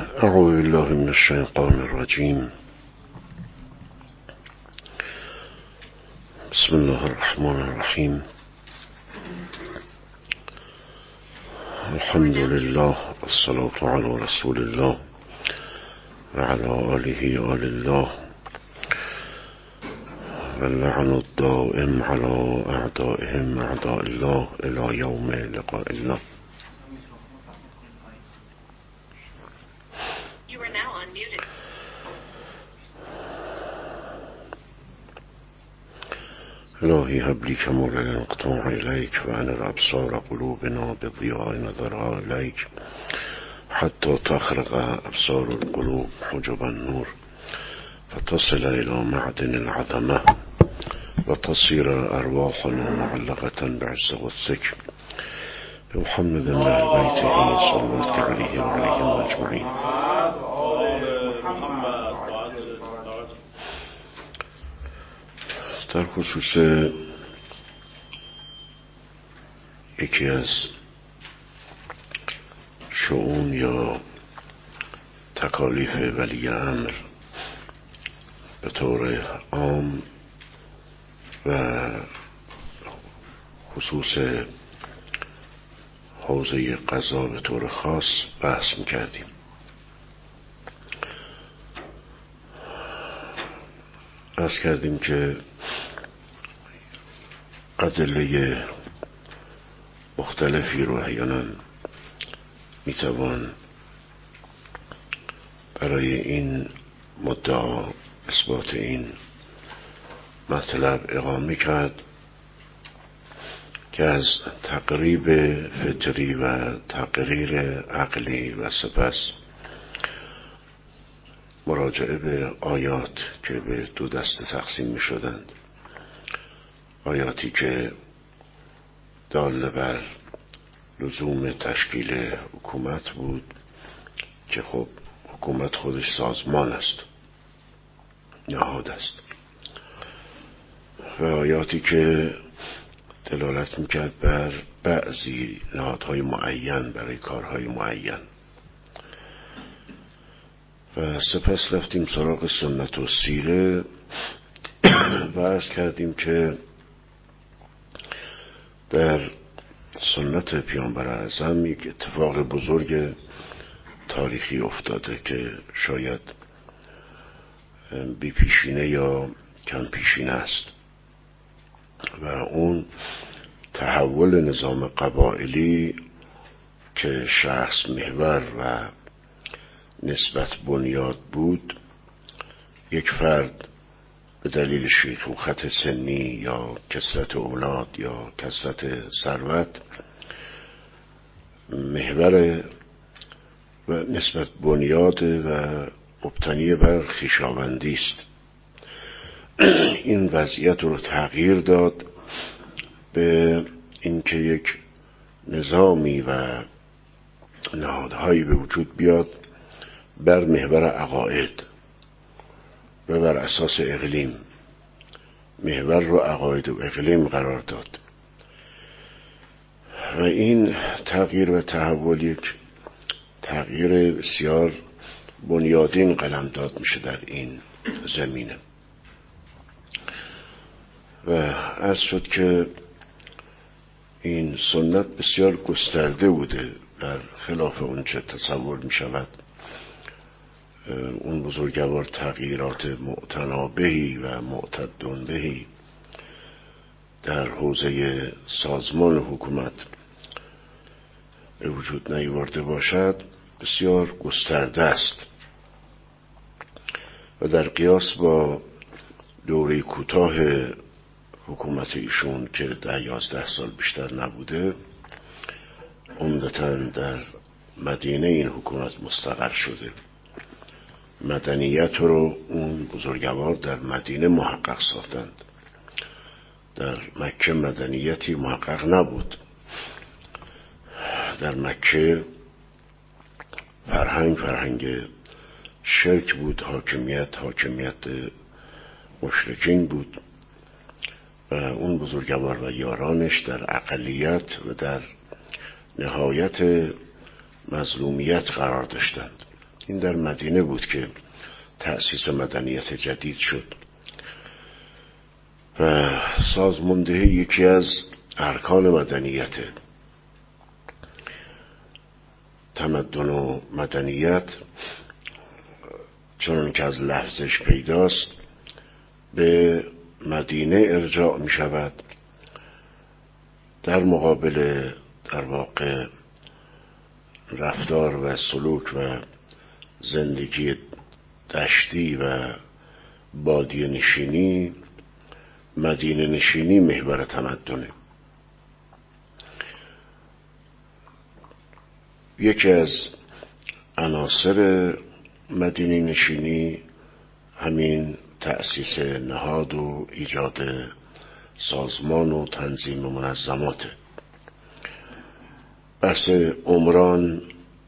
اعوذ بالله من الشیطان الرجیم. بسم الله الرحمن الرحیم. الحمد لله والصلاة على رسول الله وعلى آله آل الله واللعن الدائم على أعدائهم أعداء الله إلى يوم لقاء الله. إلهي هب لي كمال الانقطاع إليك وأنر أبصار قلوبنا بضياء نظرها إليك حتى تخرق أبصار القلوب حجب النور فتصل إلى معدن العظمة وتصير أرواحنا معلقة بعز قدسك بمحمد أهل بيته صلواتك عليه وعليهم أجمعين. در خصوص یکی از شؤون یا تکالیف ولی امر به طور عام و خصوص حوزه قضا به طور خاص بحث می‌کردیم. عرض کردیم که ادله مختلفی رو احیانا میتوان برای این مدعا اثبات این مطلب اقامه کرد که از تقریب فطری و تقریر عقلی و سپس مراجعه به آیات که به دو دسته تقسیم می شدند. آیاتی که دال بر لزوم تشکیل حکومت بود که خب حکومت خودش سازمان است، نهاد است، و آیاتی که دلالت میکرد بر بعضی نهادهای معین برای کارهای معین. و سپس رفتیم سراغ سنت و سیره و عرض کردیم که در سنت پیامبر اعظم یک اتفاق بزرگ تاریخی افتاده که شاید بی پیشینه یا کم پیشینه است و اون تحول نظام قبائلی که شخص محور و نسبت بنیاد بود، یک فرد به دلیل شیخوخت سنی یا کثرت اولاد یا کثرت ثروت محور و نسبت بنیاد و مبتنی بر خویشاوندی است. این وضعیت رو تغییر داد به اینکه یک نظامی و نهادهایی به وجود بیاد بر محور عقاید و بر اساس اقلیم. محور رو عقاید و اقلیم قرار داد و این تغییر و تحول یک تغییر بسیار بنیادین قلمداد میشه در این زمینه. و عرض شد که این سنت بسیار گسترده بوده، در خلاف اون چه تصور می شود. اون بزرگوار تغییرات معتنابهی و معتدون بهی در حوزه سازمان حکومت به وجود نیاورده باشد بسیار گسترده است و در قیاس با دوره کوتاه حکومت ایشون که 10-11 سال بیشتر نبوده، عمدتاً در مدینه این حکومت مستقر شده. مدنیت رو اون بزرگوار در مدینه محقق ساختند. در مکه مدنیتی محقق نبود. در مکه فرهنگ شرک بود، حاکمیت مشرکین بود و اون بزرگوار و یارانش در اقلیت و در نهایت مظلومیت قرار داشتند. این در مدینه بود که تأسیس مدنیت جدید شد و سازماندهی یکی از ارکان مدنیت. تمدن و مدنیت چون که از لفظش پیداست به مدینه ارجاع می شود، در مقابل در واقع رفتار و سلوک و زندگی دشتی و بادیه نشینی، مدینه نشینی محور تمدنه. یکی از عناصر مدینه نشینی همین تأسیس نهاد و ایجاد سازمان و تنظیم منظماته. بحث عمران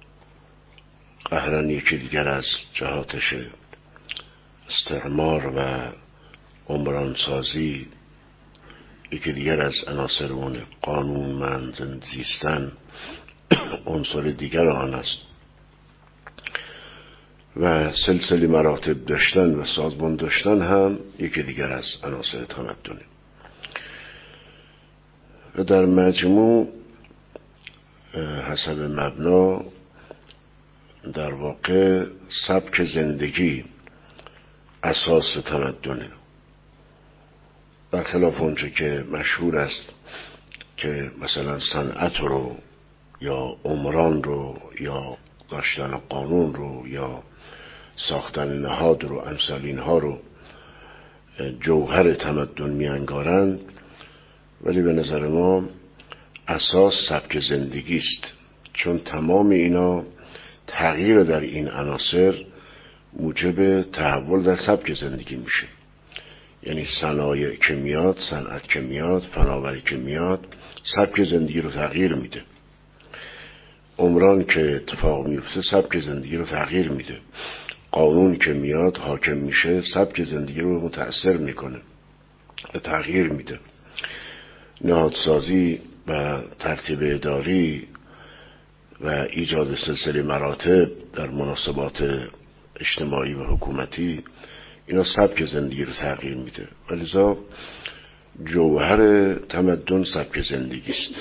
قهرن یکی دیگر از جهاتش، استعمار و عمرانسازی یکی دیگر از عناصر اون، قانونمند زیستن عنصر دیگر آن است و سلسله مراتب داشتن و سازمان داشتن هم یکی دیگر از عناصر تمدنه. و در مجموع حسب مبنا در واقع سبک زندگی اساس تمدنه، برخلاف اونچه که مشهور است که مثلا صنعت رو یا عمران رو یا داشتن قانون رو یا ساختن نهاد رو، امثال اینها رو جوهر تمدن میانگارند، ولی به نظر ما اساس سبک زندگی است، چون تمام اینا تغییر در این عناصر موجب تحول در سبک زندگی میشه. یعنی صنایع که میاد، صنعت که میاد، فناوری که میاد، سبک زندگی رو تغییر میده. عمران که اتفاق میفته سبک زندگی رو تغییر میده. قانون که میاد حاکم میشه سبک زندگی رو متأثر میکنه و تغییر میده. نهادسازی و ترتیب اداری و ایجاد سلسله مراتب در مناسبات اجتماعی و حکومتی، اینا سبک زندگی رو تغییر میده. ولذا جوهر تمدن سبک زندگی است.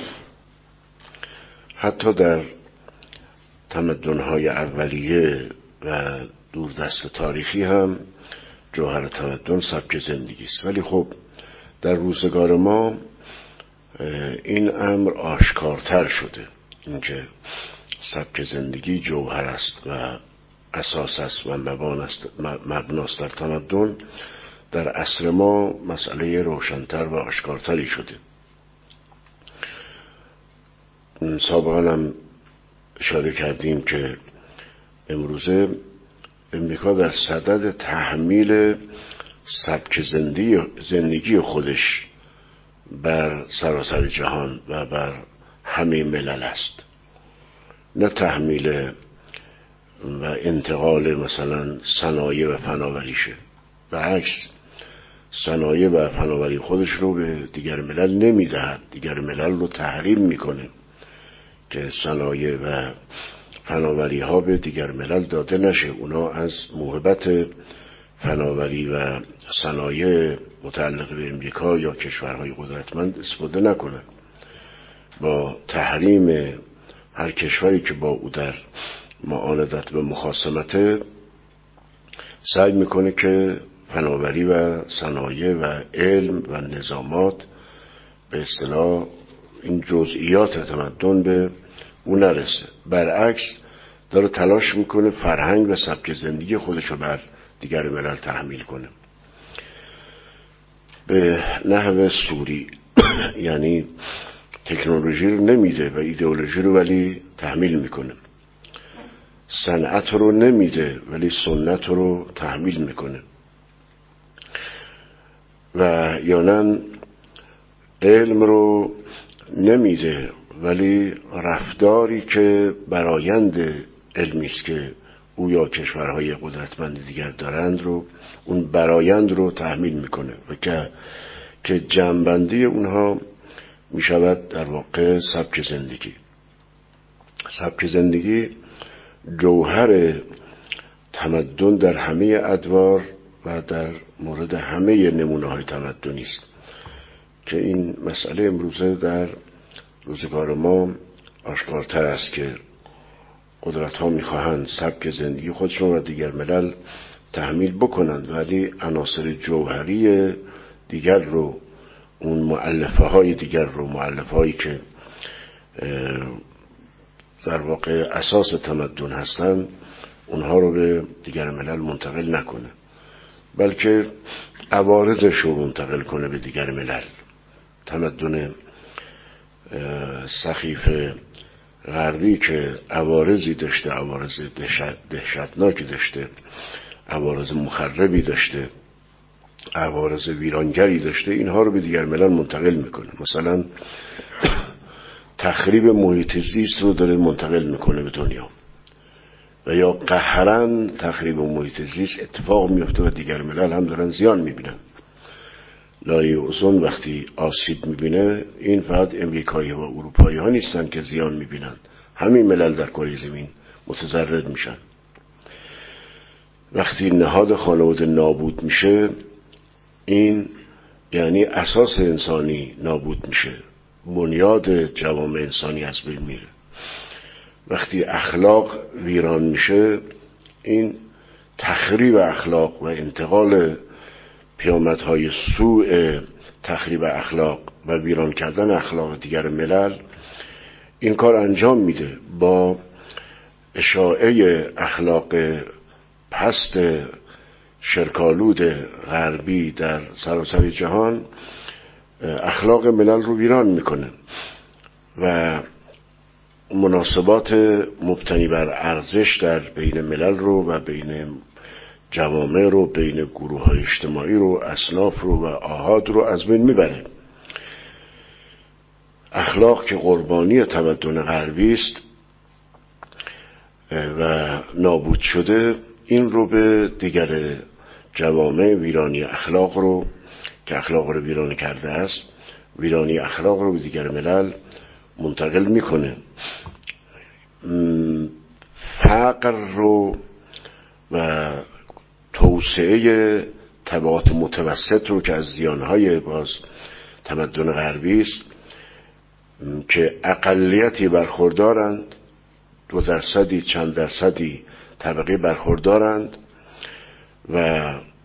حتی در تمدن‌های اولیه و دوردست تاریخی هم جوهر تمدن سبک زندگی است. ولی خب در روزگار ما این امر آشکارتر شده، اینکه سبک زندگی جوهر است و اساس است و مبناست در تمدن. در عصر ما مسئله روشن‌تر و آشکارتری شده. سابقا هم اشاره کردیم که امروزه امریکا در صدد تحمیل سبک زندگی خودش بر سراسر جهان و بر همه ملل است، نه تحمیل و انتقال مثلا صنایع و فناوریشه. برعکس، صنایع و فناوری خودش رو به دیگر ملل نمیدهد، دیگر ملل رو تحریم میکنه که صنایع و فناوری ها به دیگر ملل داده نشه. اونا از موهبت فناوری و صنایع متعلق به امریکا یا کشورهای قدرتمند استفاده نکنن. با تحریم هر کشوری که با او در معاندت و مخاصمت سعی میکنه که فناوری و صنایع و علم و نظامات، به اصطلاح این جزئیات تمدن، به اون نرسه. برعکس داره تلاش میکنه فرهنگ و سبک زندگی خودش رو بر دیگر ملل تحمیل کنه به نحو سوری. یعنی تکنولوژی رو نمیده و ایدئولوژی رو ولی تحمیل میکنه. صنعت رو نمیده ولی سنت رو تحمیل میکنه. و یعنی علم رو نمیده ولی رفتاری که برآیند علمی است که او یا کشورهای قدرتمند دیگر دارند رو، اون برآیند رو تحمیل میکنه و که جمع‌بندی اونها میشود در واقع سبک زندگی. سبک زندگی جوهر تمدن در همه ادوار و در مورد همه نمونه‌های تمدنی است که این مسئله امروزه در روزگار ما آشکارتر است که قدرت‌ها می‌خواهند سبک زندگی خودشون را دیگر ملل تحمیل بکنند، ولی عناصر جوهری دیگر رو، اون مؤلفه‌های دیگر رو، مؤلفه‌هایی که در واقع اساس تمدن هستند، اونها رو به دیگر ملل منتقل نکنه، بلکه عوارضش رو منتقل کنه به دیگر ملل. تمدن سخیف غربی که عوارضی داشته، عوارض دهشتناکی داشته، عوارض مخربی داشته، عوارض ویرانگری داشته، اینها رو به دیگر ملل منتقل میکنه. مثلا تخریب محیط زیست رو داره منتقل میکنه به دنیا، و یا قهرن تخریب محیط زیست اتفاق میفته و دیگر ملل هم دارن زیان میبینن. لایه اوزون وقتی آسیب میبینه، این فقط امریکایی و اروپایی ها نیستن که زیان میبینن، همین ملل در کره زمین متضرر میشن. وقتی نهاد خانواده نابود میشه، این یعنی اساس انسانی نابود میشه، بنیاد جوامع انسانی از بین میره. وقتی اخلاق ویران میشه، این تخریب اخلاق و انتقال پیامدهای سوء تخریب اخلاق و ویران کردن اخلاق دیگر ملل این کار انجام میده. با اشاعه اخلاق پست شرکالود غربی در سراسر جهان اخلاق ملل رو ویران میکنه و مناسبات مبتنی بر ارزش در بین ملل رو و بین جوامع رو، بین گروه های اجتماعی رو، اصناف رو و آحاد رو از بین میبره. اخلاق که قربانی تمدن غربی است و نابود شده، این رو به دیگر جوامع ویرانی اخلاق رو که اخلاق رو ویران کرده است، ویرانی اخلاق رو به دیگر ملل منتقل میکنه. فقر رو و توسعه طبقات متوسط رو که از زیانهای باز تمدن غربی است که اقلیتی برخوردارند، 2% چند درصدی طبقه برخوردارند و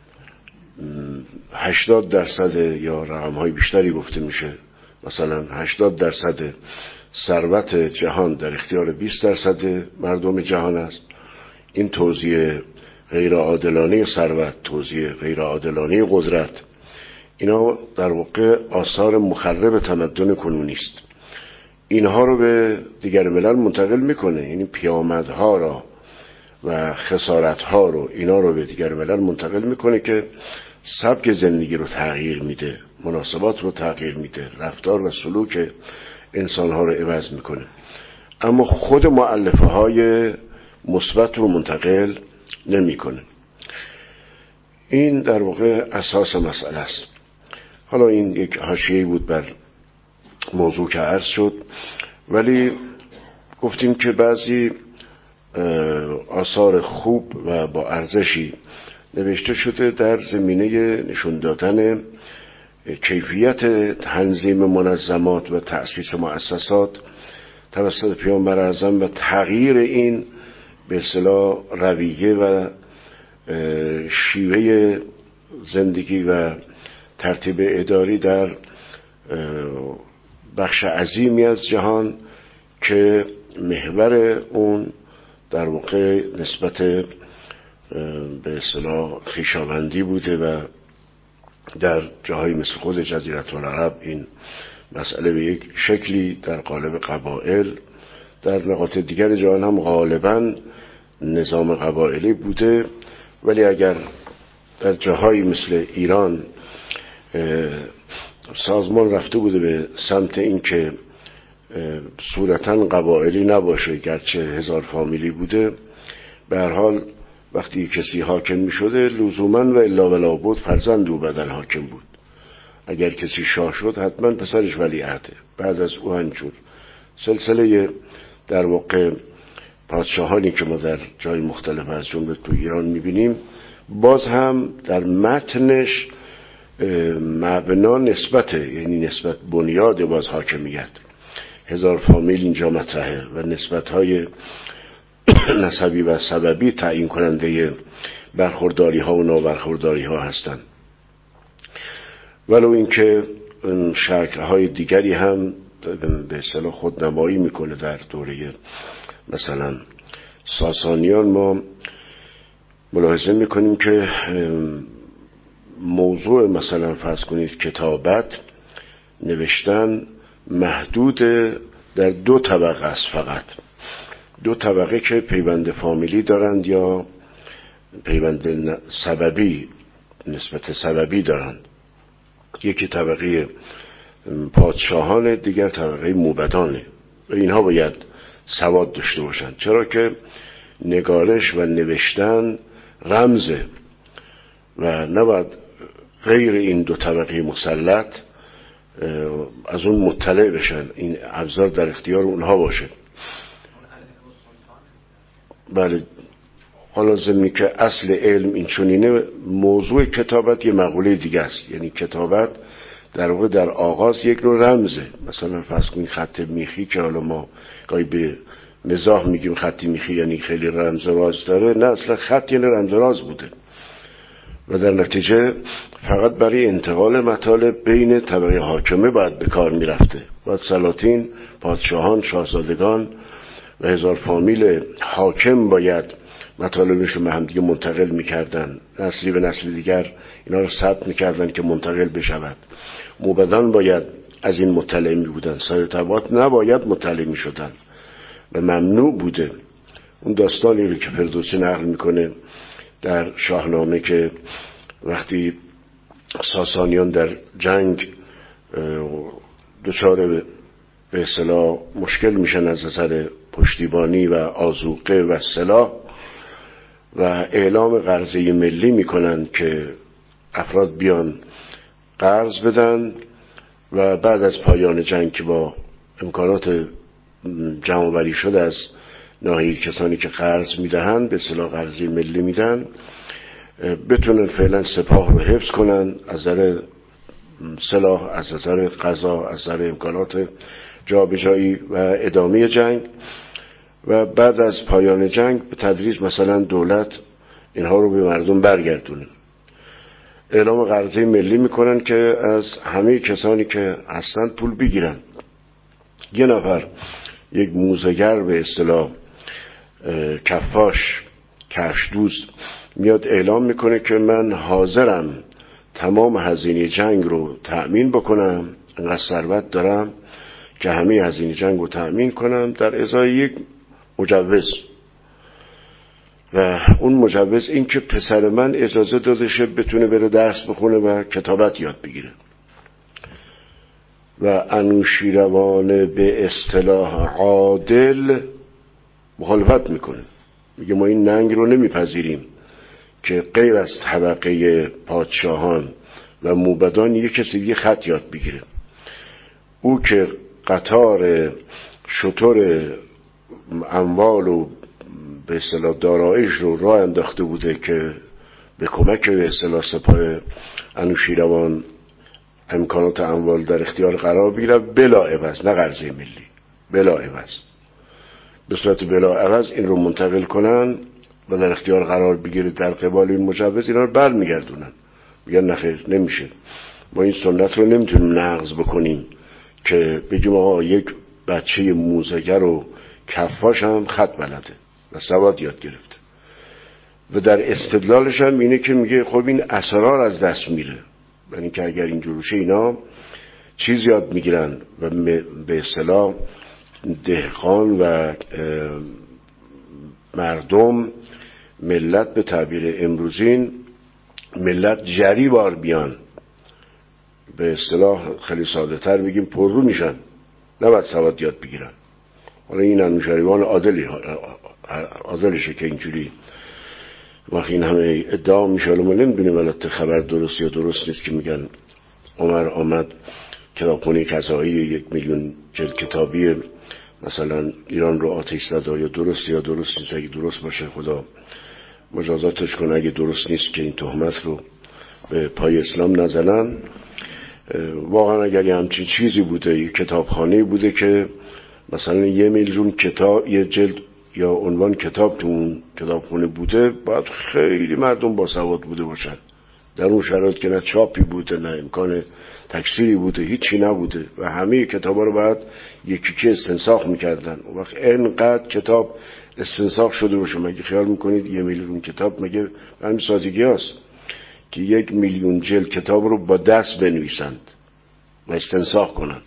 80% یا رقم‌های بیشتری گفته میشه، مثلا 80% ثروت جهان در اختیار 20% مردم جهان است. این توزیع غیر عادلانه ثروت، توزیع غیر عادلانه قدرت، اینا در واقع آثار مخرب تمدن کنونی است. اینها رو به دیگر ملل منتقل میکنه، یعنی پیامدها را و خسارتها رو، اینا رو به دیگر ملل منتقل میکنه که سبک زندگی رو تغییر میده، مناسبات رو تغییر میده، رفتار و سلوک انسانها رو عوض میکنه، اما خود مؤلفه های مثبت رو منتقل نمیکنه. این در واقع اساس مسئله است. حالا این یک حاشیه‌ای بود بر موضوع که عرض شد، ولی گفتیم که بعضی آثار خوب و با ارزشی نوشته شده در زمینه نشون دادن کیفیت تنظیم منظمات و تأسیس مؤسسات توسط پیامبر اعظم و تغییر این به اصطلاح رویه و شیوه زندگی و ترتیب اداری در بخش عظیمی از جهان که محور اون در واقع نسبت به اصطلاح خویشاوندی بوده و در جاهای مثل خود جزیره العرب این مسئله به یک شکلی در قالب قبایل، در نقاط دیگر جهان هم غالباً نظام قبایلی بوده. ولی اگر در جاهایی مثل ایران سازمان رفته بوده به سمت این که صورتاً قبایلی نباشه، گرچه 1000 فامیلی بوده، به هر حال وقتی کسی حاکم می شده لزوماً و الا ولا بود فرزند او بدل حاکم بود. اگر کسی شاه شد حتما پسرش ولیعهده، بعد از او همینجور سلسله در واقع پادشاهانی که ما در جای مختلف از جمله تو ایران میبینیم باز هم در متنش مبنا نسبته، یعنی نسبت بنیاد باز حاکمیت. 1000 فامیل اینجا مطرحه و نسبت‌های نسبی و سببی تعیین کننده برخورداری ها و نابرخورداری ها هستند. ولو اینکه شکل‌های دیگری هم به اصطلاح خودنمایی میکنه. در دوره مثلا ساسانیان ما ملاحظه میکنیم که موضوع مثلا فرض کنید کتابت، نوشتن محدود در 2 طبقه است، فقط 2 طبقه که پیوند فامیلی دارند یا پیوند سببی، نسبت سببی دارند. یکی طبقه پادشاهان، دیگر طبقه موبدانه و اینها باید سواد داشته باشند، چرا که نگارش و نوشتن رمزه و نباید غیر این 2 طبقه مسلط از اون مطلع بشن، این ابزار در اختیار اونها باشه. بله، حالا ضمنی که اصل علم این چنینه، موضوع کتابت یه مقوله دیگه است. یعنی کتابت در واقع در آغاز یک نوع رمزه. مثلا فرض کنید خط میخی که حالا ما گاهی به مزاح میگیم خط میخی یعنی خیلی رمز راز داره، نه، اصلا خط یعنی رمز راز بوده و در نتیجه فقط برای انتقال مطالب بین طبقه حاکمه باید به کار میرفته. باید سلاطین، پادشاهان، شاهزادگان و 1000 فامیل حاکم باید مطالبشون به هم دیگه منتقل میکردن، نسلی به نسل دیگر اینا رو ثبت میکردن که منتقل بشود. موبدان باید از این مطلع می بودن، سایر طبقات نباید مطلع می شدن و ممنوع بوده. اون داستانی رو که فردوسی نقل میکنه در شاهنامه که وقتی ساسانیان در جنگ دچار به اصطلاح مشکل میشن از نظر پشتیبانی و آذوقه و سلاح و اعلام قرضه ملی میکنن که افراد بیان قرض بدن و بعد از پایان جنگ که با امکانات جمع‌آوری شده از ناحیه کسانی که قرض میدهن به اصطلاح قرضه ملی میدن، بتونن فعلا سپاه رو حفظ کنن از نظر سلاح، از نظر غذا، از نظر امکانات جابجایی و ادامه جنگ. و بعد از پایان جنگ به تدریج مثلا دولت اینها رو به مردم برگردونه. اعلام قرضه ملی میکنن که از همه کسانی که هستن پول بگیرن. یه نفر، یک موزگر به اصطلاح کفاش، کفشدوز، میاد اعلام میکنه که من حاضرم تمام هزینه جنگ رو تأمین بکنم، انقدر ثروت دارم که همه هزینه جنگ رو تأمین کنم در ازای یک مجوز. و اون مجوز این که پسر من اجازه داده شه بتونه بره درس بخونه و کتابت یاد بگیره. و انوشیروان به اصطلاح عادل مخالفت میکنه، میگه ما این ننگ رو نمیپذیریم که غیر از طبقه پادشاهان و موبدان یک کسی دیگه خط یاد بگیره. او که قطار شتر اموال و به اصطلاح دارایش رو راه انداخته بوده که به کمک به اصطلاح سپاه انوشیروان امکانات اموال در اختیار قرار بگیره بلا عوض، نه قرضه ملی، بلا عوض، به صورت بلا عوض این رو منتقل کنن و در اختیار قرار بگیره در قبال این مجوز، اینا رو برمیگردونن، میگن نخیر نمیشه، ما این سنت رو نمیتونیم نقض بکنیم که بگیم آقا یک بچه موزگر و کفاش هم خط بلده و سواد یاد گرفته. و در استدلالش هم اینه که میگه خب این اسرار از دست میره، برای اینکه اگر اینجور بشه اینا چیز یاد میگیرن و به اصطلاح دهقان و مردم، ملت به تعبیر امروزین ملت جری بار بیان، به اصطلاح خیلی ساده تر بگیم پررو میشن، نباید سواد یاد بگیرن. حالا این انوشیروان عادلشه که اینجوری وقتی این همه ادعا میشه، ما نمیدونیم البته خبر درست یا درست نیست که میگن عمر آمد کتابخونه قضایی 1,000,000 جلد کتابی مثلا ایران رو آتش زد، یا درست نیست. اگه درست باشه خدا مجازاتش کنه، اگه درست نیست که این تهمت رو به پای اسلام نزنن. واقعا اگر یه همچین چیزی بوده، یه کتابخانه بوده که مثلا 1 میلیون کتاب، یه جلد یا عنوان کتاب تو اون کتابخانه بوده، باید خیلی مردم باسواد بوده باشن. در اون شرایط که نه چاپی بوده، نه امکان تکثیری بوده، هیچی نبوده و همه کتابا رو باید یکی استنساخ میکردن. اون وقت اینقدر کتاب استنساخ شده باشه، مگه خیال میکنید 1 میلیون کتاب مگه همین سادگی هست که 1 میلیون جلد کتاب رو با دست بنویسند و استنساخ کنند؟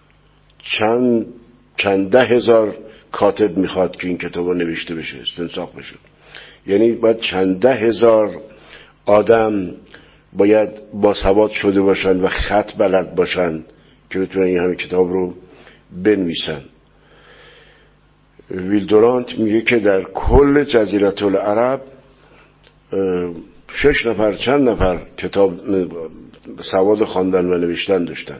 چند ده هزار کاتب میخواد که این کتاب رو نوشته بشه، استنساخ بشه. یعنی باید چند ده هزار آدم باید باسواد شده باشن و خط بلد باشن که بتونن این همه کتاب رو بنویسن. ویلدورانت میگه که در کل جزیره العرب 6 نفر چند نفر کتاب سواد خواندن و نوشتن داشتن.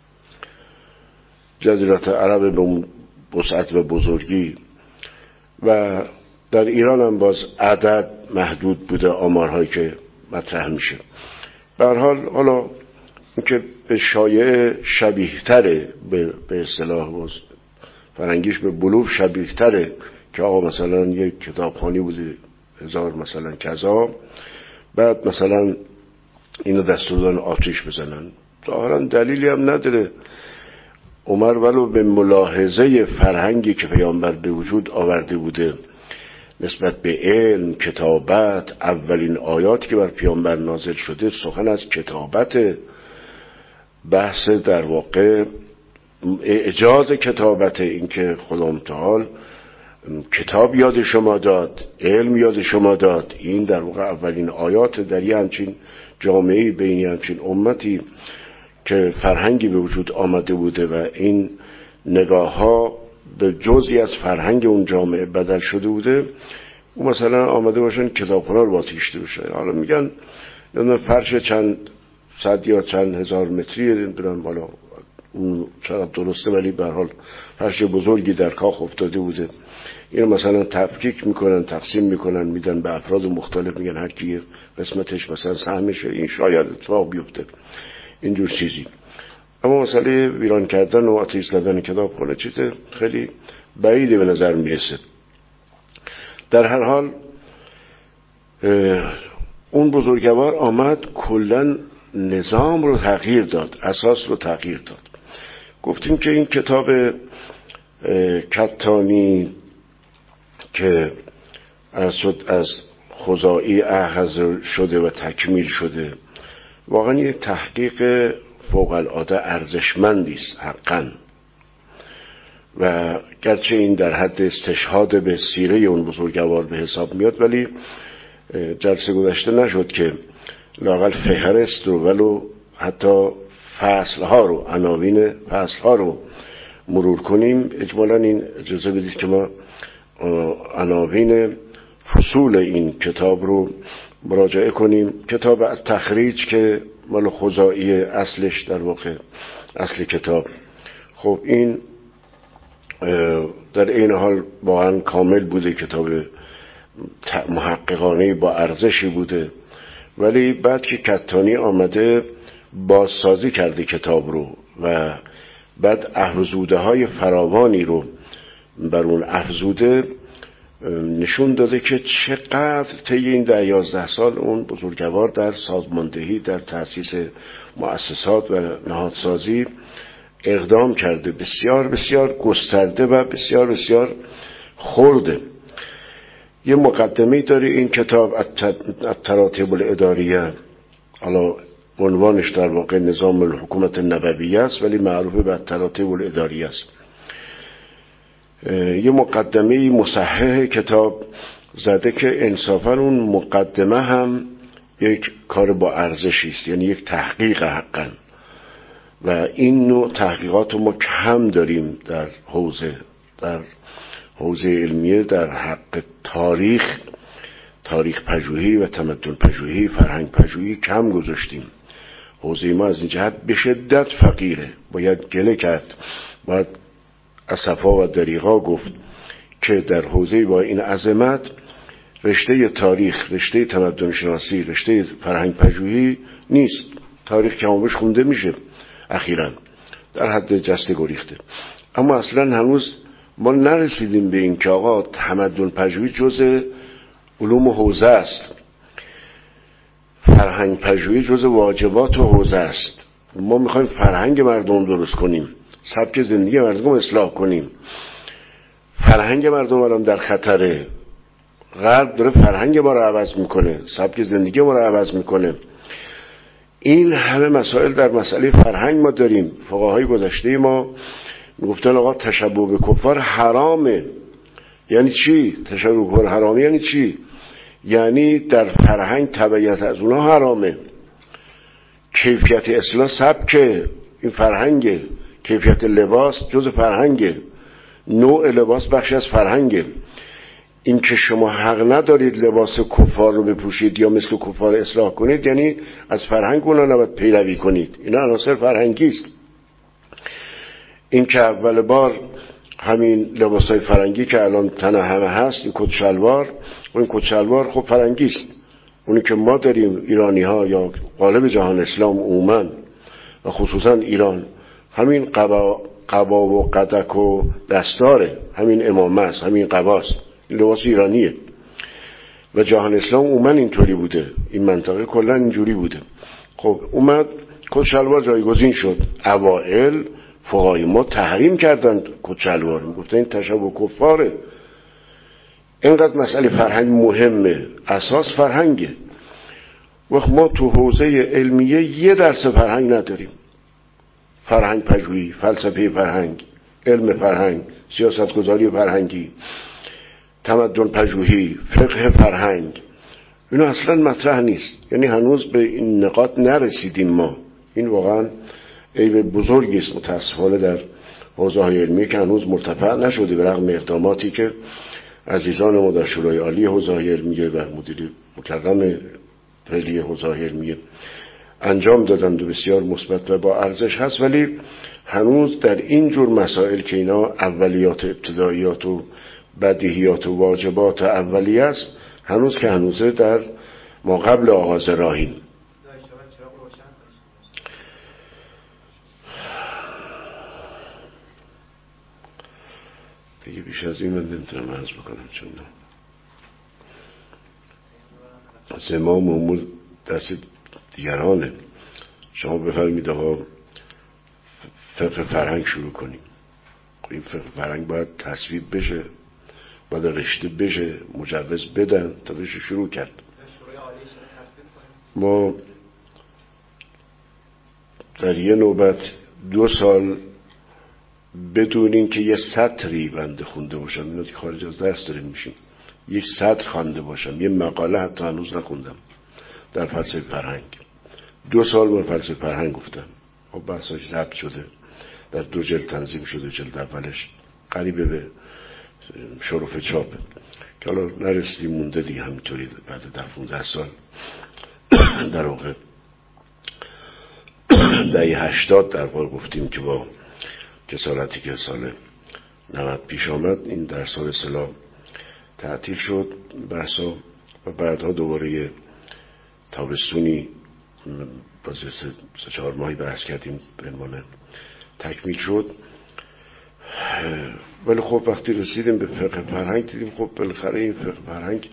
جزیره العرب به اون وسعت و بزرگی. و در ایران هم باز عدد محدود بوده آمارهایی که مطرح میشه. به هر حال حالا اینکه به شایعه شبیه تره، به اصطلاح فرنگیش به بلوف شبیه تره که آقا مثلا یک کتابخانه بوده 1000 مثلا کذا، بعد مثلا اینو دستور دادن آتش بزنن. ظاهرا دلیلی هم نداره. عمر ولو به ملاحظه فرهنگی که پیامبر به وجود آورده بوده نسبت به علم، کتابت، اولین آیاتی که بر پیامبر نازل شده سخن از کتابت، بحث در واقع اعجاز کتابت، این که خدا متعال کتاب یاد شما داد، علم یاد شما داد، این در واقع اولین آیات در یه همچین جامعه، بین همچین امتی که فرهنگی به وجود آمده بوده و این نگاه ها به جزئی از فرهنگ اون جامعه بدل شده بوده. اون مثلا آمده باشن کتابخانه رو آتش بشه. حالا میگن فرش چند صد یا چند هزار متری، نمیدونم حالا اون چقدر درسته، ولی به هر حال فرش بزرگی در کاخ افتاده بوده. اینو مثلا تفکیک میکنن، تقسیم میکنن، میدن به افراد مختلف، میگن هر کی قسمتش مثلا سهمشه. این شاید اتفاق بیفته اینجور چیزی. اما مسئله ویران کردن و آتش زدن کتابخانه چیز خیلی بعیده به نظر میرسه. در هر حال اون بزرگوار آمد کلن نظام رو تغییر داد، اساس رو تغییر داد. گفتیم که این کتاب کتانی که از خزاعی اخذ شده و تکمیل شده واقعا یک تحقیق فوق العاده ارزشمندی است حقا. و گرچه این در حد استشهاد به سیره اون بزرگوار به حساب میاد، ولی جلسه گذشته نشد که لااقل فهرست رو ولو حتی فصلها رو، عناوین فصلها رو مرور کنیم. اجمالا این اجازه بدید که ما عناوین فصول این کتاب رو مراجعه کنیم. کتاب تخریج که مال خزاعی اصلش در واقع اصل کتاب، خب این در این حال واقعا کامل بوده، کتاب محققانه با ارزشی بوده، ولی بعد که کتانی آمده بازسازی کرده کتاب رو و بعد افزوده های فراوانی رو بر اون افزوده، نشون داده که چقدر طی این 10-11 سال اون بزرگوار در سازماندهی، در تأسیس مؤسسات و نهادسازی اقدام کرده، بسیار بسیار گسترده و بسیار بسیار خرده. یه مقدمه داره این کتاب، التراتیب الاداریه، حالا عنوانش در واقع نظام الحکومت النبویه است ولی معروف به التراتیب الاداریه است. یه مقدمه مصحح کتاب زده که انصافا اون مقدمه هم یک کار با ارزشی است، یعنی یک تحقیق حقا. و این نوع تحقیقات رو ما کم داریم در حوزه علمیه، در حق تاریخ پژوهی و تمدن پژوهی، فرهنگ پژوهی کم گذاشتیم. حوزه ما از این جهت به شدت فقیره، باید گله کرد، باید از صفا و دریغا گفت که در حوزه با این عظمت رشته تاریخ، رشته تمدن شناسی، رشته فرهنگ پژوهی نیست. تاریخ که آموزش خونده میشه اخیراً در حد جسته گریخته، اما اصلا هنوز ما نرسیدیم به این که آقا تمدن پژوهی جزء علوم حوزه است، فرهنگ پژوهی جزء واجبات حوزه است. ما میخوایم فرهنگ مردم درست کنیم، سبک زندگی مردم اصلاح کنیم. فرهنگ مردم الان در خطره. غرب داره فرهنگ ما رو عوض میکنه، سبک زندگی ما رو عوض میکنه. این همه مسائل در مسئله فرهنگ ما داریم. فقهای گذشته ما میگفتن آقا تشبه به کفار حرامه. یعنی چی؟ تشبه به کفار حرامه یعنی چی؟ یعنی در فرهنگ تبعیت از اونا حرامه. کیفیت اصلاح سبک این فرهنگه، کیفیت لباس جز فرهنگه، نوع لباس بخشی از فرهنگه. این که شما حق ندارید لباس کفار رو بپوشید یا مثل کفار اصلاح کنید، یعنی از فرهنگ اونا نباید پیروی کنید. اینا عناصر فرهنگی است. این که اول بار همین لباسای فرنگی که الان تن همه هست، این کت شلوار و این کت شلوار خب فرنگی است. اونی که ما داریم ایرانی ها یا غالب جهان اسلام عموما و خصوصا ایران، همین قبا و قدک و دستاره، همین امامه است، همین قباست، این لباس ایرانیه. و جهان اسلام عموما اینطوری بوده، این منطقه کلا اینجوری بوده. خب اومد کت شلوار جایگزین شد. اوائل فقهای ما تحریم کردن کت شلوار، میگفتن این تشبه کفاره. اینقدر مسئله فرهنگ مهمه، اساس فرهنگه. وقت ما تو حوزه علمیه یه درس فرهنگ نداریم. فرهنگ پژوهی، فلسفه فرهنگ، علم فرهنگ، سیاستگذاری فرهنگی، تمدن پژوهی، فقه فرهنگ، اینا اصلا مطرح نیست. یعنی هنوز به این نقاط نرسیدیم ما. این واقعا عیب بزرگی است متاسفانه در حوزه های علمی که هنوز مرتفع نشده، به رغم اقداماتی که عزیزان ما در شورای عالی حوزه های علمیه و مدیر مکرم فعلی حوزه های علمیه انجام دادند و بسیار مثبت و با ارزش هست. ولی هنوز در این جور مسائل که اینا اولیات ابتداییات و بدیهیات و واجبات اولیه است، هنوز که هنوزه در ما قبل آغاز راهیم. دیگه بیش از این من نمیتونم عرض بکنم، چون زمام امور دست دیگرانه. شما بفرمید آقا فقه فرهنگ شروع کنیم. این فقه فرهنگ باید تصویب بشه، باید رشته بشه، مجوز بدن تا بشه شروع کرد. ما در یه نوبت 2 سال بدون این که یه سطری بنده خونده باشم، اینا که خارج از درس داریم میشیم، یک سطر خوانده باشم، یه مقاله حتی هنوز نخوندم در فلسفه فرهنگ. 2 سال با فلسفه فرهنگ گفتم. خب بحثاش ضبط شده، در 2 جلد تنظیم شده. جلد اولش قریبه به شرف چاپه که حالا نرسیدیم، مونده دیگه همینطوری. بعد 10-15 سال در واقع دهه 80 در واقع گفتیم که با کسالتی که سال 90 پیش آمد این در سال اصطلاح تعطیل شد بحثا و بعدها دوباره تابستونی باز 3-4 ماهی بحث کردیم به عنوان تکمیل شد. ولی خب وقتی رسیدیم به فقه فرهنگ دیدیم خب بالاخره این فقه فرهنگ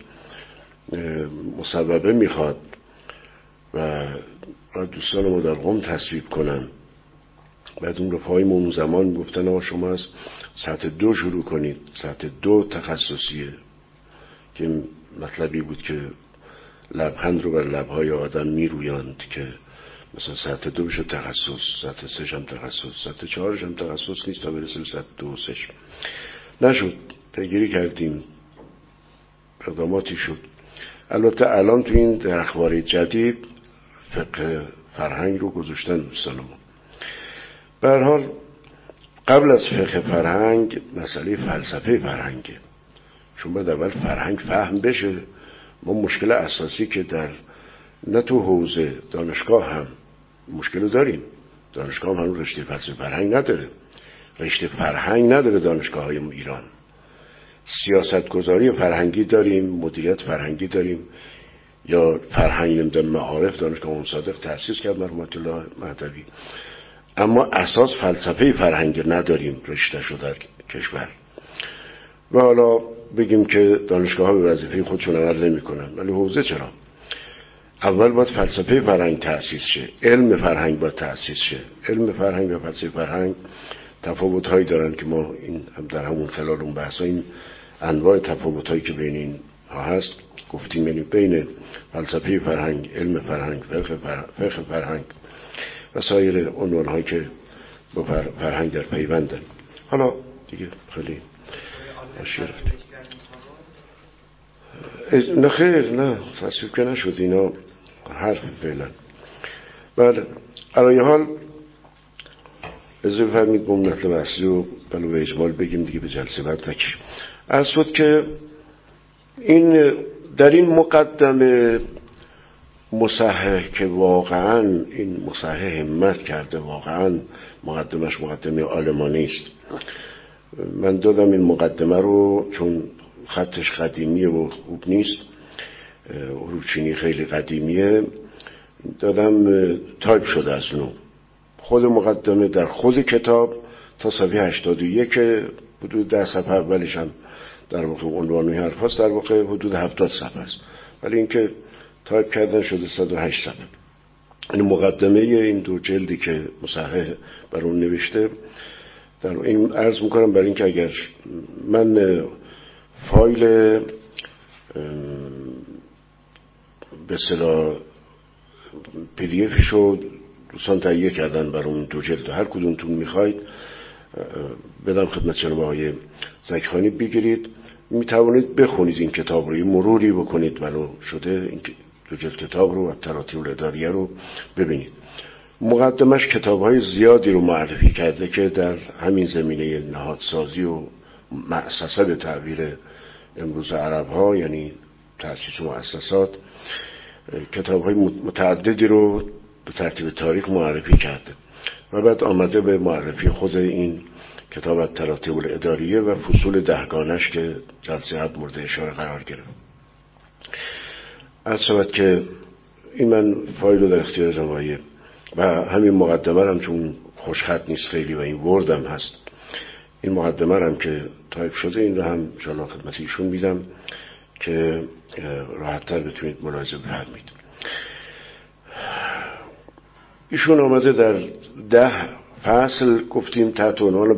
مصوبه میخواد و دوستان ما در قم تصویب کنن. بعد اون رفاقای اون زمان گفتن آقا شما از سطح 2 شروع کنید. سطح 2 تخصصیه که مطلبی بود که لبخند رو بر لبهای آدم میرویاند که مثلا سطح 2 بشه تخصص، سطح 3 هم تخصص، سطح 4 هم تخصص نیست تا برسه به سطح 2 و 3. نشد، پیگیری کردیم، اقداماتی شد. البته الان تو این اخبار جدید فقه فرهنگ رو گذاشتن دوستان ما. به هر حال قبل از فقه فرهنگ مسئله فلسفه فرهنگه، چون باید اول فرهنگ فهم بشه. ما مشکل اساسی که در نه تو حوزه دانشگاه هم مشکل داریم، دانشگاه هم هنوز رشته فلسفه فرهنگ نداره. رشته فرهنگ نداره دانشگاه‌های ایران. سیاستگذاری فرهنگی داریم، مدیریت فرهنگی داریم، یا فرهنگ نمیدونم معارف دانشگاه امام صادق تأسیس کرد مرحوم الله مهدوی، اما اساس فلسفه فرهنگ نداریم رشته شو در کشور. و حالا بگیم که دانشگاه ها به وظیفه خودشون عمل نمی کنن، ولی حوزه چرا؟ اول باید فلسفه فرهنگ تأسیس شه، علم فرهنگ باید تأسیس شه. علم فرهنگ و فلسفه فرهنگ تفاوت هایی دارن که ما این هم در همون خلال اون بحث ها این انواع تفاوت هایی که بین این ها هست گفتیم، یعنی بین فلسفه فرهنگ، علم فرهنگ، فقه فرهنگ و سایر عنوان هایی که با فرهنگ در پیوندن. حالا دیگه خیلی آشی رفته. نه خیر، نه تصویب که نشد، اینا حرف فعلا. بله، علی حال اجازه بفرمایید با مطلب اصلی و بلو به اجمال بگیم دیگه، به جلسه بعد نکشیم. عرض شد که این در این مقدمه مصحح که واقعا این مصحح همت کرده، واقعا مقدمش مقدمه آلمانی است. من دادم این مقدمه رو چون خطش قدیمیه و خوب نیست، روچینی خیلی قدیمیه، دادم تایپ شده از نو. خود مقدمه در خود کتاب تا صفحه 81 حدود 10 صفحه اولش هم در واقع عنوانی حرف هست، در واقع حدود 70 صفحه است، ولی اینکه تایپ کردن شده 108 صفحه. این مقدمه این دو جلدی که مصحح بر اون نوشته، در این عرض میکنم برای اینکه اگر من فایل به اصطلاح پی دی افش رو دوستان تهیه کردن برای اون دو جلد، هر کدومتون میخواید بدم خدمت جناب آقای زکیخانی بگیرید، میتوانید بخونید این کتاب رو، مروری بکنید ولو شده این دو جلد کتاب رو و تراتیب الاداریه رو ببینید. مقدمش کتاب‌های زیادی رو معرفی کرده که در همین زمینه نهادسازی و مؤسسه به تعبیر امروز عرب‌ها، یعنی تأسیس مؤسسات، کتاب‌های متعددی رو به ترتیب تاریخ معرفی کرده و بعد آمده به معرفی خود این کتاب تراتیب الاداریه و فصول دهگانش که جلسه قبل مورد اشاره قرار گرفت. عرض شود که این من فایل رو در اختیار جناب و همین مقدمه هم چون خوشخط نیست خیلی و این وردم هست، این مقدمه هم که تایپ شده این رو هم انشاءالله خدمت ایشون میدم که راحت‌تر بتونید ملاحظه بفرمایید. ایشون آمده در 10 فصل گفتیم تحت عنوان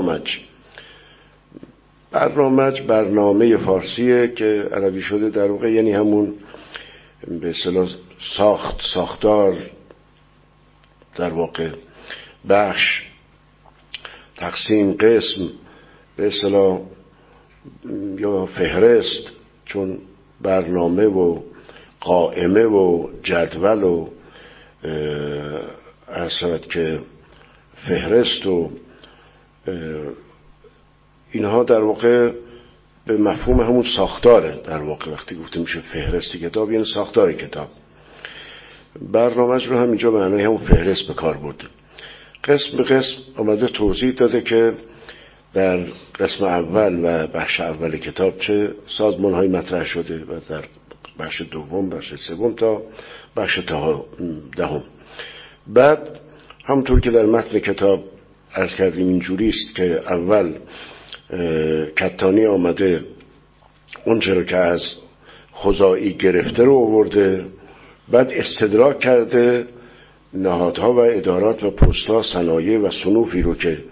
برنامه فارسیه که عربی شده در واقع، یعنی همون به اصطلاح ساختار، در واقع بخش، تقسیم، قسم، به اصطلاح یا فهرست، چون برنامه و قائمه و جدول و عرض که فهرست و اینها در واقع به مفهوم همون ساختاره. در واقع وقتی گفته میشه فهرست کتاب یعنی ساختار کتاب. برنامه رو هم اینجا به معنای همون فهرست به کار برده. قسم به قسم آمده توضیح داده که در قسم اول و بخش اول کتاب چه سازمان های مطرح شده و در بخش دوم، بخش سوم تا بخش دهم. بعد همونطور که در متن کتاب عرض کردیم اینجوری است که اول کتانی آمده اون چرا که از خزاعی گرفته رو آورده، بعد استدراک کرده نهادها و ادارات و پست‌ها، صنایع و صنوفی رو که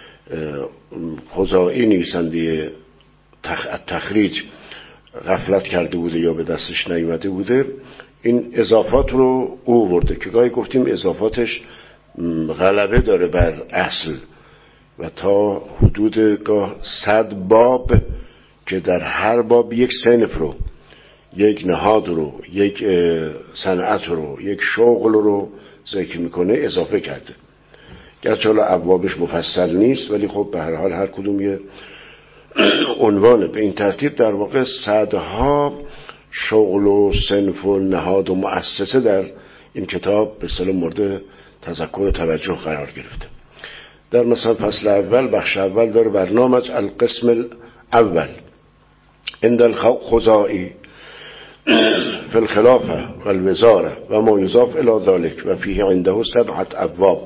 خزاعی نویسنده تخریج غفلت کرده بوده یا به دستش نیامده بوده، این اضافات رو او آورده که گاهی گفتیم اضافاتش غلبه داره بر اصل و تا حدود گاه 100 باب که در هر باب یک صنف رو، یک نهاد رو، یک صنعت رو، یک شغل رو ذکر میکنه اضافه کرده. گرچه حالا ابوابش مفصل نیست ولی خب به هر حال هر کدوم یه عنوانه. به این ترتیب در واقع صدها شغل و صنف و نهاد و مؤسسه در این کتاب به اصطلاح مورد تذکر و توجه قرار گرفته. در مثلا فصل اول بخش اول داره برنامج القسم الاول عند الخزاعی فی الخلافه و الوزاره و ما یضاف الی ذلك و فیه عنده 7 ابواب.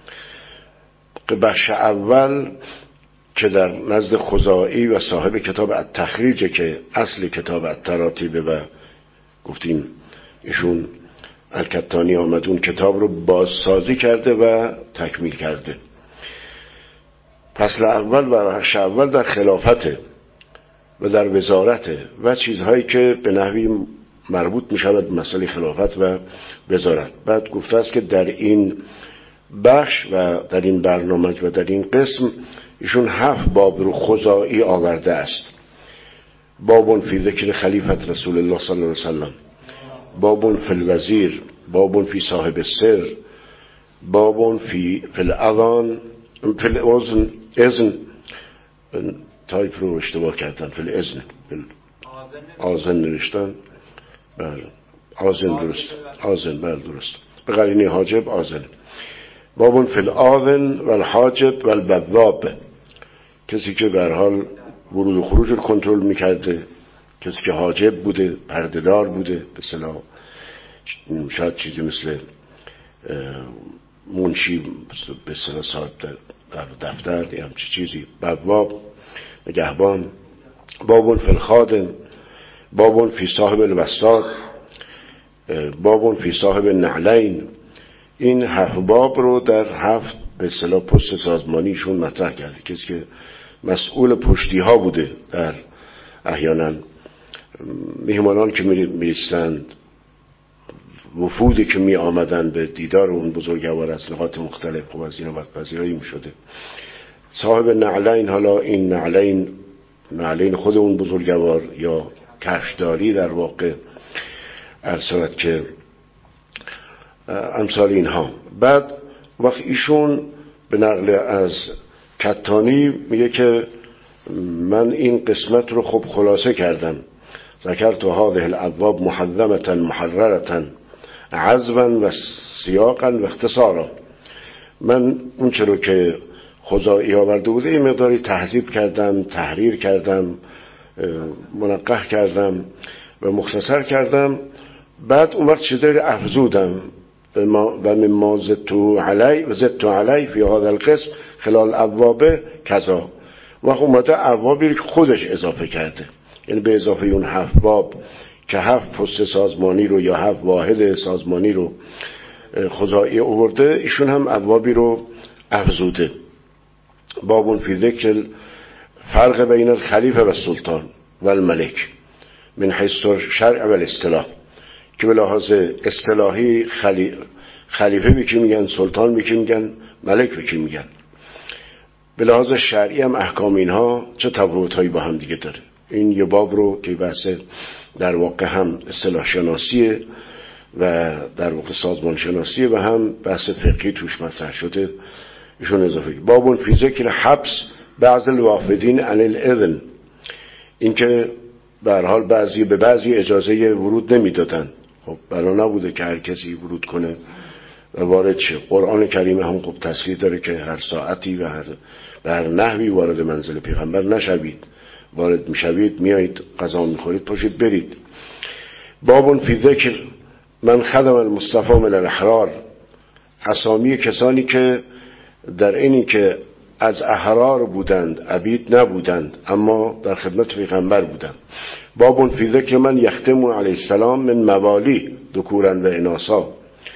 بخش اول که در نزد خزاعی و صاحب کتاب التخریج که اصل کتاب التراتیب و گفتیم ایشون الکتانی آمد اون کتاب رو بازسازی کرده و تکمیل کرده. فصل اول و بخش اول در خلافته و در وزارته و چیزهایی که به نحوی مربوط می شود مسئله خلافت و وزارت. بعد گفته است که در این بخش و در این برنامه و در این قسم ایشون 7 باب رو خزاعی آورده است. بابون فی ذکر خلیفت رسول الله صلی الله علیه وسلم، بابون فی الوزیر، بابون فی صاحب السر، بابون فی الاذان، فی الاذن تایپ رو اشتباه کردن، فی الاذن آذن نوشتن، بله آذن درست، آذن بله درست، به قرینه حاجب آذن. بابون فی الاذن و الحاجب و البواب، کسی که به هر حال ورود و خروج رو کنترل میکرده، کسی که حاجب بوده، پردهدار بوده، به اصطلاح شاید چیزی مثل منشی به اصطلاح صاحب در دفتر یا همچی چیزی، بواب نگهبان. بابون فی الخادم، بابون فی صاحب الوساط، بابون فی صاحب النعلین. این 7 باب رو در 7 به اصطلاح پست سازمانیشون مطرح کرده. کسی که مسئول پشتی ها بوده در احیانا میهمانان که میرستند، وفودی که می آمدن به دیدار اون بزرگوار از نقاط مختلف، خب از این وقت پذیرایی می شده. صاحب نعلین، حالا این نعلین خود اون بزرگوار یا کفشداری در واقع ارسالت که امثال اینها. بعد وقت ایشون به نقل از کتانی میگه که من این قسمت رو خب خلاصه کردم. ذکرت هذه الابواب محذمه محرره عزوا و سیاقا و اختصارا. من اون چرا که خزاعی آورده بوده این مقداری تهذیب کردم، تحریر کردم، منقح کردم و مختصر کردم. بعد اون وقت چیزی افزودم و مما زدت علی فی هذا القسم خلال ابواب کذا. وقت اومده ابوابی که خودش اضافه کرده، یعنی به اضافه اون 7 باب که 7 پست سازمانی رو یا 7 واحد سازمانی رو خزاعی آورده، ایشون هم ابوابی رو افزوده. بابون فی ذکر فرق بین الخلیفه و السلطان و الملک من حیث شرع و الاصطلاح، که به لحاظ اصطلاحی خلیفه به کی میگن، سلطان به کی میگن، ملک به کی میگن. به لحاظ شرعی هم احکام اینها چه تفاوت‌هایی با هم دیگه داره. این یه باب رو که بحث در واقع هم اصطلاح شناسیه و در واقع سازمان شناسیه و هم بحث فقهی توش مطرح شده ایشون اضافه. بابون فی ذکر حبس بعض الوافدین عن الاذن، این که به هر حال به بعضی اجازه ورود نمیدادن. خب بنا نبوده که هر کسی ورود کنه و وارد شه. قرآن کریم هم خب تصریح داره که هر ساعتی و هر نحوی وارد منزل پیغمبر نشوید. وارد میشوید، میایید غذا میخورید، پاشید برید. بابون فی ذکر من خدم المصطفى من الاحرار، اسامی کسانی که در اینی که از احرار بودند، عبید نبودند، اما در خدمت پیغمبر بودند. بابون فی ذکر من یختم علیه السلام من موالی ذکورا و اناثا،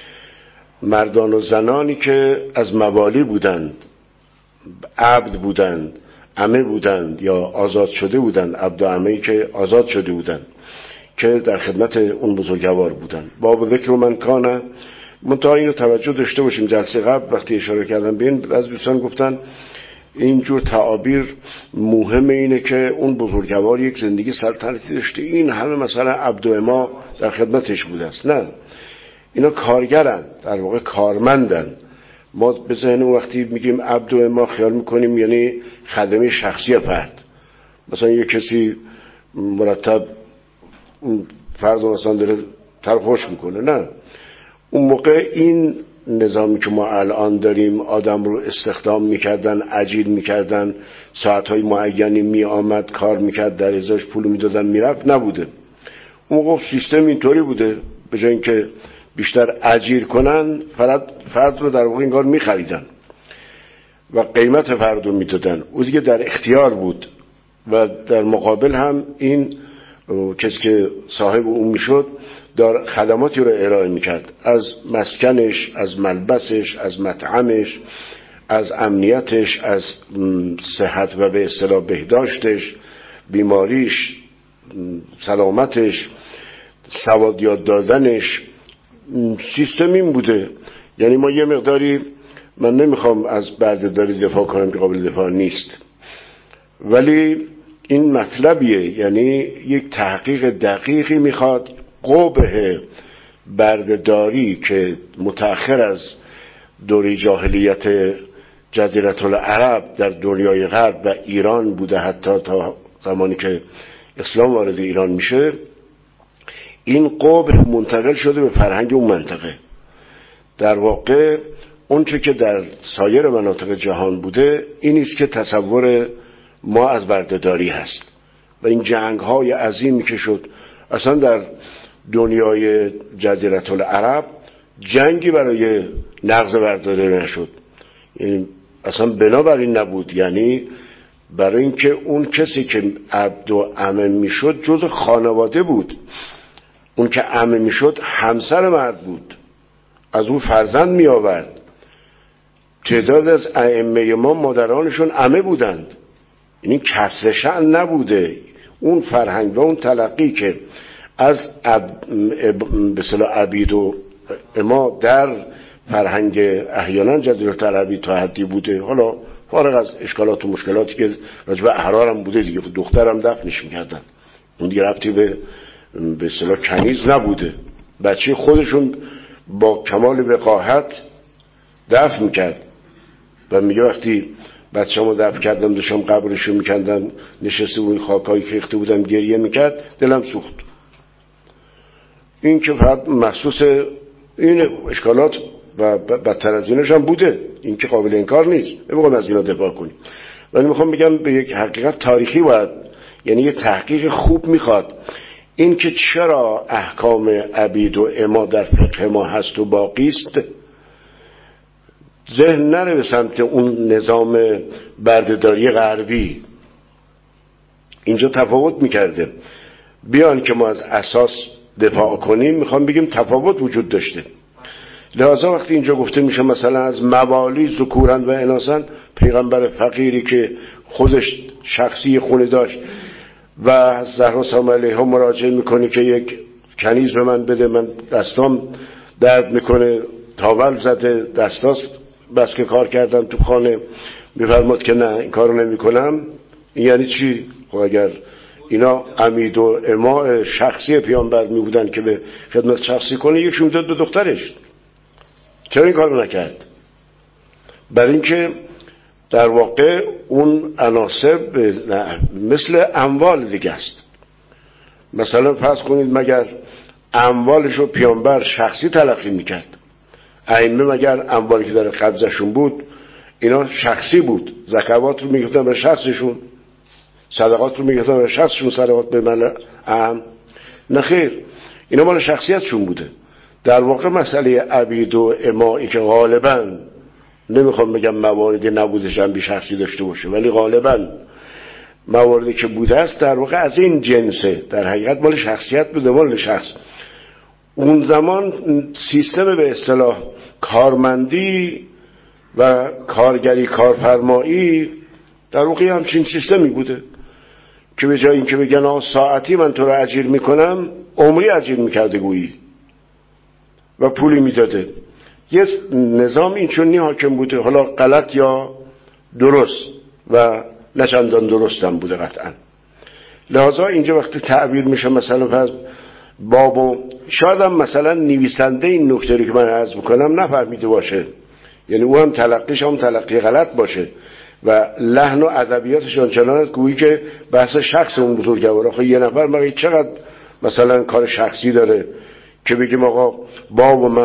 مردان و زنانی که از موالی بودند، عبد بودند، عمه بودند یا آزاد شده بودند، عبد و عمه‌ای که آزاد شده بودند که در خدمت اون بزرگوار بودند. باب ذکر من کانه. منتها اینو توجه داشته باشیم، جلسه قبل وقتی اشاره کردم به این، از دوستان گفتن اینجور تعابیر مهم اینه که اون بزرگوار یک زندگی سلطنتی داشته، این همه مثلا عبد و اما در خدمتش بوده است. نه، اینا کارگرن، در واقع کارمندن. ما به ذهن وقتی میگیم عبد و اما خیال میکنیم یعنی خدمه شخصی فرد، مثلا یک کسی مرتب فرد رو مثلا داره ترخوش میکنه. نه، اون موقع این نظامی که ما الان داریم آدم رو استخدام میکردن، اجیر میکردن، ساعتهای معینی میآمد کار میکرد، در ازاش پول میدادن میرفت، نبوده. اون موقع سیستم اینطوری بوده، به جای اینکه بیشتر اجیر کنن فرد رو در واقع انگار میخریدن و قیمت فرد رو میدادن، او دیگه در اختیار بود و در مقابل هم این کسی که صاحب اون میشد دار خدماتی رو ارائه میکرد، از مسکنش، از ملبسش، از مطعمش، از امنیتش، از صحت و به اصطلاح بهداشتش، بیماریش، سلامتش، سواد یاد دادنش. سیستم این بوده. یعنی ما یه مقداری، من نمیخوام از بردهداری دفاع کنم که قابل دفاع نیست، ولی این مطلبیه، یعنی یک تحقیق دقیقی میخواد. قبح بردهداری که متأخر از دوره جاهلیت جزیره العرب در دنیای غرب و ایران بوده، حتی تا زمانی که اسلام وارد ایران میشه، این قبح منتقل شده به فرهنگ اون منطقه. در واقع اون چه که در سایر مناطق جهان بوده این است که تصور ما از بردهداری هست و این جنگ های عظیمی که شد. اصلا در دنیای جزیره العرب جنگی برای نقض بردهداری نشد، یعنی اصلا بنابراین نبود، یعنی برای اینکه اون کسی که عبد و عمه میشد جز خانواده بود، اون که عمه میشد همسر مرد بود، از اون فرزند می آورد. تعداد از ائمه ما مادرانشون عمه بودند، یعنی کسر شأن نبوده. اون فرهنگ و اون تلقی که از به اصطلاح عبید و اما در فرهنگ احیانا جزیره العربی تا حدی بوده، حالا فارغ از اشکالات و مشکلاتی که راجع به احرارم بوده دیگه، دخترم دفنش میکردن، اون دیگه ربطی به اصطلاح کنیز نبوده، بچه خودشون با کمال وقاحت دفن میکرد. و میگه وقتی بچه‌مو دفن کردم داشتم قبرشو میکندم، نشسته بود خاکایی که ریخته بودم گریه میکرد، دلم سوخت. این که فقط مخصوص این اشکالات و بدتر از اینش هم بوده، این که قابل انکار نیست، نمیخوام از اینا دفاع کنیم، ولی میخوام بگم به یک حقیقت تاریخی باید، یعنی یه تحقیق خوب میخواد این که چرا احکام عبید و اما در فقه ما هست و باقی است، ذهن نره به سمت اون نظام بردهداری غربی. اینجا تفاوت میکرده. بیان که ما از اساس دفاع کنیم، میخوام بگیم تفاوت وجود داشته. لذا وقتی اینجا گفته میشه مثلا از موالی ذکورن و اناثن، پیغمبر فقیری که خودش شخصی خونه داشت و زهرا سلام علیها مراجعه میکنه که یک کنیز به من بده، من دستام درد میکنه، تاول زده، دستاست بس که کار کردم تو خانه. میفرماد که نه این کارو نمیکنم. این یعنی چی؟ خب اگر اینا عمید و اماء شخصی پیامبر میبودن که به خدمت شخصی کنه، یکشون داد به دخترش، چرا این کارو نکرد؟ برای اینکه در واقع اون عناصر مثل اموال دیگه است. مثلا فرض کنید مگر اموالش رو پیامبر شخصی تلقی میکرد؟ ائمه مگر اموالی که در قبضشون بود اینا شخصی بود؟ زکوات رو میگفتن به شخصشون، صدقات رو میگفتن به شخصشون، صدقات به مال عام؟ نه خیر، اینا مال شخصیتشون بوده. در واقع مسئله عبید و امایی که غالباً، نمیخوام بگم مواردی نبوده جنبی شخصی داشته باشه، ولی غالباً مواردی که بوده است در واقع از این جنسه، در حقیقت مال شخصیت بوده، مال شخص. اون زمان سیستم به اصطلاح کارمندی و کارگری کارفرمایی در واقع همچین سیستمی بوده که به جای اینکه بگن ساعتی من تو رو اجیر میکنم، عمری اجیر میکرده گویی و پولی میداده. یه نظام اینچونی حاکم بوده، حالا غلط یا درست و نچندان درست هم بوده قطعا. لذا اینجا وقتی تعبیر میشه مثلا فرض بابو، شاید هم مثلا نویسنده این نکته که من عرض میکنم نفهمیده باشه، یعنی او هم تلقیش هم تلقی غلط باشه و لحن و ادبیاتش آنچنان است گویی که بحث شخص اون بزرگوار. آخه یه نفر مگه چقدر مثلا کار شخصی داره که بگیم آقا باب من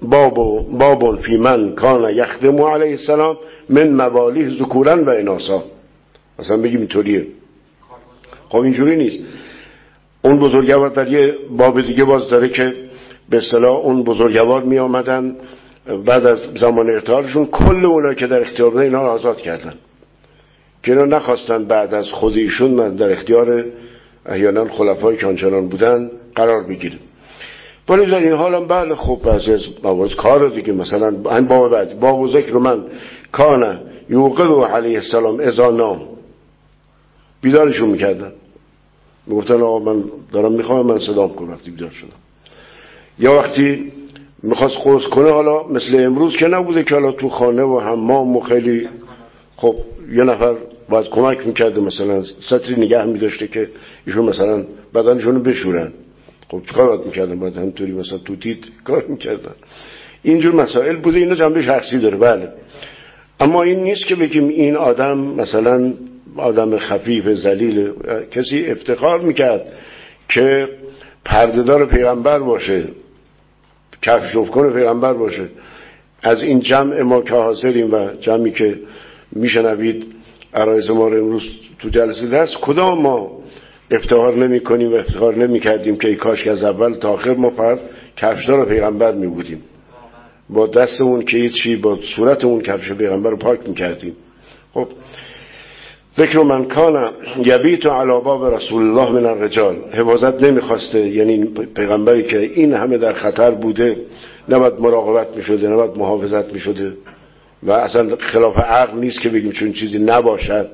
باب فی من کان یخدم علیه السلام من موالیه ذکورا و اناثا. مثلا بگیم اینطوریه. خب اینجوری نیست. اون بزرگوار در یه باب دیگه باز داره که به اصطلاح اون بزرگوار می آمدن بعد از زمان ارتحالشون کل اونا که در اختیار بودن اینا رو آزاد کردن که اینا نخواستن بعد از خود ایشون من در اختیار احیانا خلفای که آنچنان بودن قرار بگیریم. ولی در این حال هم بله خب بعضی از موارد کار دیگه، مثلا این باب بعد باب ذکر من کان یوقظ علیه السلام اذا نام، بیدارشون میکردن، میگفتن آقا من دارم میخوام من صدام کن وقتی بیدار شدم. یا وقتی میخواست قرص کنه، حالا مثل امروز که نبوده که حالا تو خانه و حمام و خیلی خب یه نفر باید کمک میکرده، مثلا سطری نگه میداشته که ایشون مثلا بدنشونو بشورن. خب چیکار باید میکردن؟ باید همینطوری مثلا تو دید کار میکردن. اینجور مسائل بوده. اینا جنبه شخصی داره بله، اما این نیست که بگیم این آدم مثلا آدم خفیف ذلیل. کسی افتخار میکرد که پردهدار پیغمبر باشه، کفشوف کنه پیغمبر باشه. از این جمع ما که حاضریم و جمعی که میشنوید عرایض ما رو امروز تو جلسه دست، کدام ما افتخار نمی کنیم و افتخار نمی کردیم که ای کاش که از اول تا آخر ما فقط کفشدار پیغمبر می بودیم، با دستمون که هیچی، با صورتمون کفش پیغمبر رو پاک می کردیم. خب ذکر من کان یبیت علی باب رسول الله من الرجال، حفاظت نمیخواسته، یعنی پیغمبری که این همه در خطر بوده نباید مراقبت میشده، نباید محافظت میشده و اصلا خلاف عقل نیست که بگیم چون چیزی نباشد.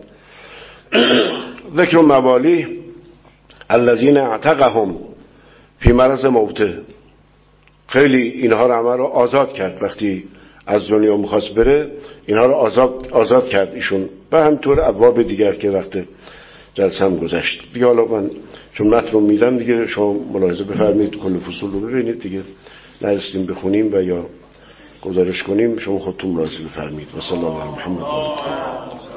ذکر موالی الذین اعتقهم فی مرض موته، خیلی اینها رو همه رو آزاد کرد. وقتی از دنیا میخواست بره اینها رو آزاد کرد ایشون، و همطور ابواب دیگر که وقت جلسه هم گذشت دیگه. حالا من چون متن رو میدم دیگه شما ملاحظه بفرمایید، کل فصول رو ببینید دیگه، نرسیدیم بخونیم و یا گزارش کنیم شما خودتون ملاحظه بفرمایید. و صلی الله علی محمد.